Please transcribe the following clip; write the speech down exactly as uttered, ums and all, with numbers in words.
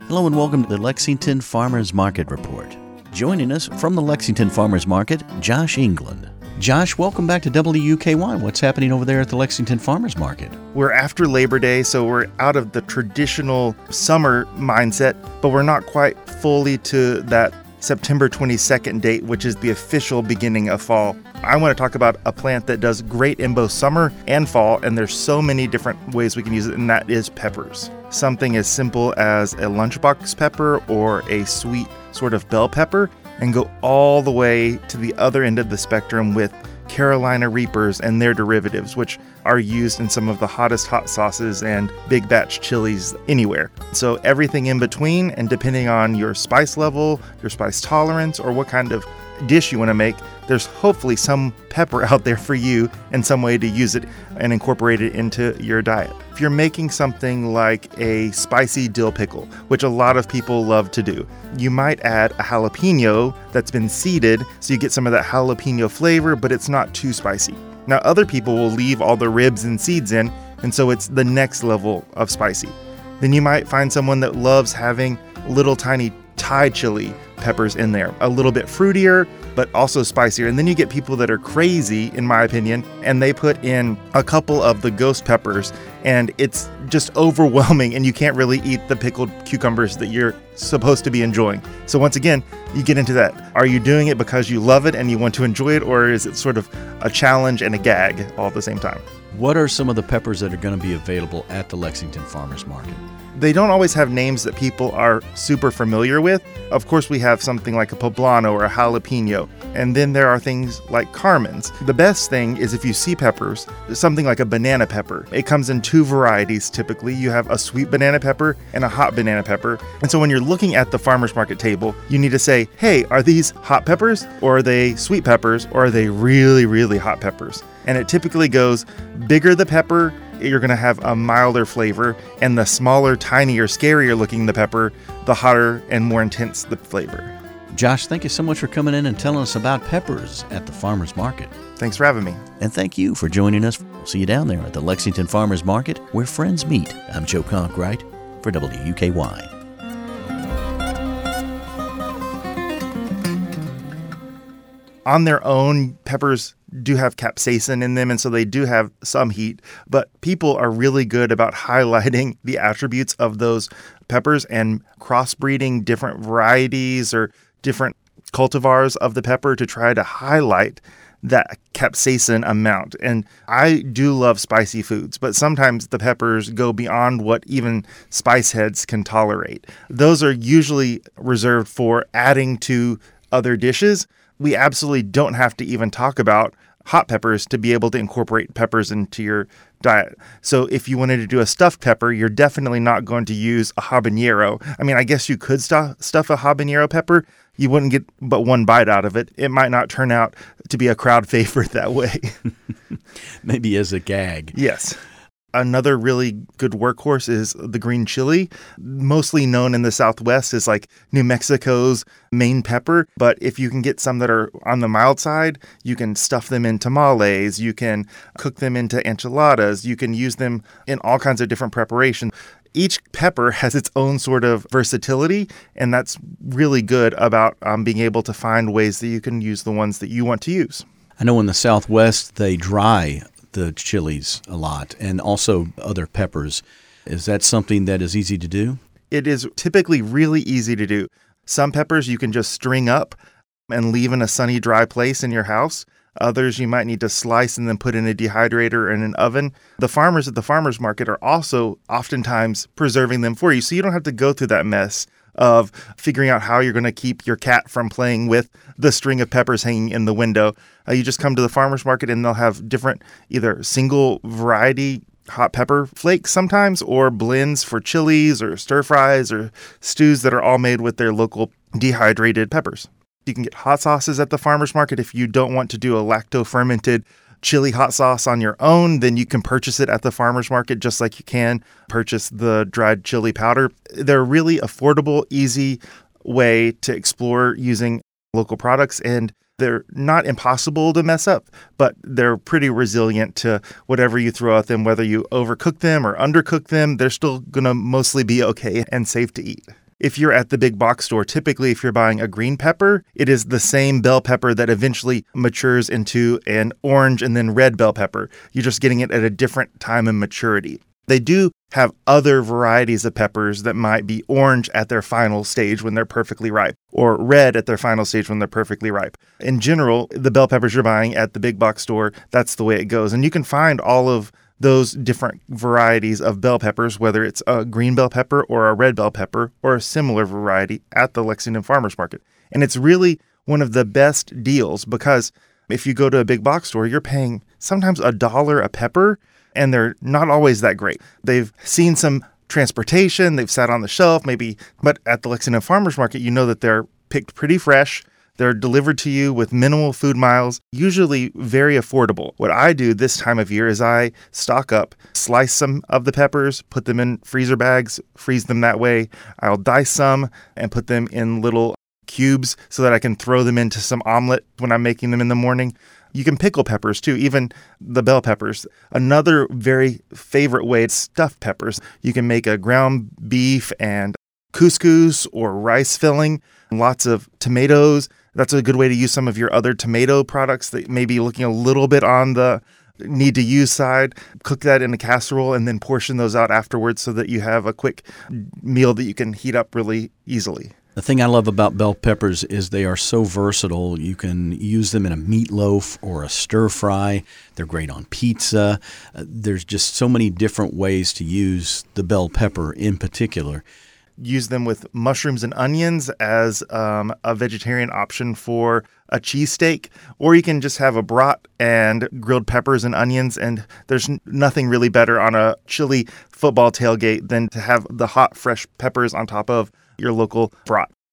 Hello and welcome to the Lexington Farmers Market Report. Joining us from the Lexington Farmers Market, Josh England. Josh, welcome back to W U K Y. What's happening over there at the Lexington Farmers Market? We're after Labor Day, so we're out of the traditional summer mindset, but we're not quite fully to that September twenty-second date, which is the official beginning of fall. I want to talk about a plant that does great in both summer and fall, and there's so many different ways we can use it, and that is peppers. Something as simple as a lunchbox pepper or a sweet sort of bell pepper, and go all the way to the other end of the spectrum with Carolina Reapers and their derivatives, which are used in some of the hottest hot sauces and big batch chilies anywhere. So everything in between, and depending on your spice level, your spice tolerance, or what kind of dish you want to make, there's hopefully some pepper out there for you and some way to use it and incorporate it into your diet. If you're making something like a spicy dill pickle, which a lot of people love to do, you might add a jalapeno that's been seeded so you get some of that jalapeno flavor, but it's not too spicy. Now, other people will leave all the ribs and seeds in, and so it's the next level of spicy. Then you might find someone that loves having little tiny Thai chili peppers in there, a little bit fruitier, but also spicier. And then you get people that are crazy, in my opinion, and they put in a couple of the ghost peppers, and it's just overwhelming, and you can't really eat the pickled cucumbers that you're supposed to be enjoying. So once again, you get into that. Are you doing it because you love it and you want to enjoy it, or is it sort of a challenge and a gag all at the same time? What are some of the peppers that are going to be available at the Lexington Farmers Market? They don't always have names that people are super familiar with. Of course, we have something like a poblano or a jalapeno, and then there are things like Carmen's. The best thing is if you see peppers, something like a banana pepper. It comes in two varieties typically. You have a sweet banana pepper and a hot banana pepper. And so when you're looking at the farmer's market table, you need to say, hey, are these hot peppers, or are they sweet peppers, or are they really, really hot peppers? And it typically goes bigger the pepper, you're going to have a milder flavor, and the smaller, tinier, scarier looking the pepper, the hotter and more intense the flavor. Josh, thank you so much for coming in and telling us about peppers at the Farmers Market. Thanks for having me. And thank you for joining us. We'll see you down there at the Lexington Farmers Market, where friends meet. I'm Joe Conkright for W U K Y. On their own, peppers do have capsaicin in them, and so they do have some heat, but people are really good about highlighting the attributes of those peppers and crossbreeding different varieties or different cultivars of the pepper to try to highlight that capsaicin amount. And I do love spicy foods, but sometimes the peppers go beyond what even spice heads can tolerate. Those are usually reserved for adding to other dishes. We absolutely don't have to even talk about hot peppers to be able to incorporate peppers into your diet. So if you wanted to do a stuffed pepper, you're definitely not going to use a habanero. I mean, I guess you could stuff, stuff a habanero pepper. You wouldn't get but one bite out of it. It might not turn out to be a crowd favorite that way. Maybe as a gag. Yes. Another really good workhorse is the green chili, mostly known in the Southwest as like New Mexico's main pepper. But if you can get some that are on the mild side, you can stuff them in tamales, you can cook them into enchiladas, you can use them in all kinds of different preparations. Each pepper has its own sort of versatility, and that's really good about um, being able to find ways that you can use the ones that you want to use. I know in the Southwest they dry the chilies a lot, and also other peppers. Is that something that is easy to do? It is typically really easy to do. Some peppers you can just string up and leave in a sunny, dry place in your house. Others you might need to slice and then put in a dehydrator or in an oven. The farmers at the farmers market are also oftentimes preserving them for you, so you don't have to go through that mess of figuring out how you're going to keep your cat from playing with the string of peppers hanging in the window. Uh, you just come to the farmer's market and they'll have different either single variety hot pepper flakes sometimes, or blends for chilies or stir fries or stews that are all made with their local dehydrated peppers. You can get hot sauces at the farmer's market. If you don't want to do a lacto-fermented chili hot sauce on your own, then you can purchase it at the farmer's market just like you can purchase the dried chili powder. They're a really affordable, easy way to explore using local products, and they're not impossible to mess up, but they're pretty resilient to whatever you throw at them, whether you overcook them or undercook them. They're still going to mostly be okay and safe to eat. if you're at the big box store, typically if you're buying a green pepper, it is the same bell pepper that eventually matures into an orange and then red bell pepper. You're just getting it at a different time of maturity. They do have other varieties of peppers that might be orange at their final stage when they're perfectly ripe, or red at their final stage when they're perfectly ripe. In general, the bell peppers you're buying at the big box store, that's the way it goes. And you can find all of those different varieties of bell peppers, whether it's a green bell pepper or a red bell pepper or a similar variety at the Lexington Farmers Market. And it's really one of the best deals because if you go to a big box store, you're paying sometimes a dollar a pepper, and they're not always that great. They've seen some transportation, they've sat on the shelf maybe, but at the Lexington Farmers Market, you know that they're picked pretty fresh. They're delivered to you with minimal food miles, usually very affordable. What I do this time of year is I stock up, slice some of the peppers, put them in freezer bags, freeze them that way. I'll dice some and put them in little cubes so that I can throw them into some omelet when I'm making them in the morning. You can pickle peppers too, even the bell peppers. Another very favorite way is stuffed peppers. You can make a ground beef and couscous or rice filling, lots of tomatoes. That's a good way to use some of your other tomato products that may be looking a little bit on the need to use side. Cook that in a casserole and then portion those out afterwards so that you have a quick meal that you can heat up really easily. The thing I love about bell peppers is they are so versatile. You can use them in a meatloaf or a stir fry. They're great on pizza. Uh, there's just so many different ways to use the bell pepper in particular. Use them with mushrooms and onions as um, a vegetarian option for a cheesesteak, or you can just have a brat and grilled peppers and onions, and there's n- nothing really better on a chilly football tailgate than to have the hot, fresh peppers on top of your local brat.